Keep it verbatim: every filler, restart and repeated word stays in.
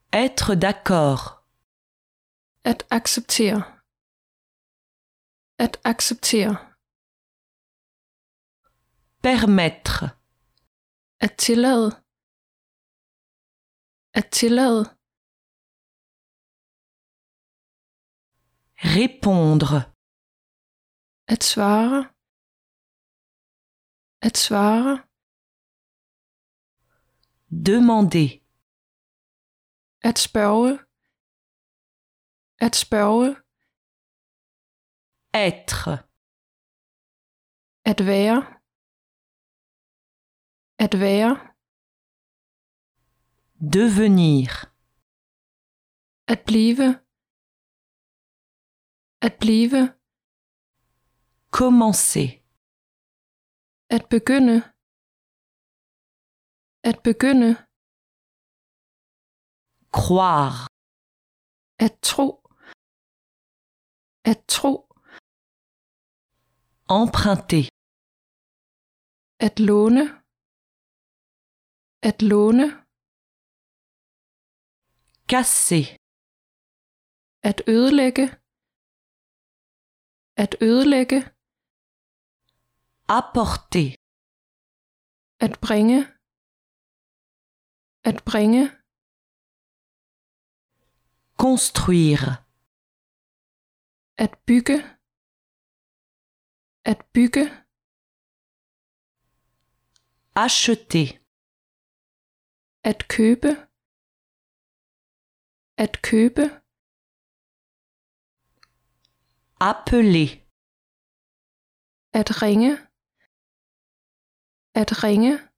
Être d'accord. At acceptere. At acceptere. Permettre. At tillade. At tillade. Répondre. At svare. At svare. Demander. At spørge. At spørge. Être. At være. At være. Devenir. At blive. At blive. Commencer. At begynde. At begynde. Croire. At tro. At tro. Emprunter. At låne. At låne. Casser. At ødelægge. At ødelægge. Apporter. At bringe. At bringe. Construire. At bygge. At bygge. Acheter. At købe. At købe. Appeler. At ringe. At ringe.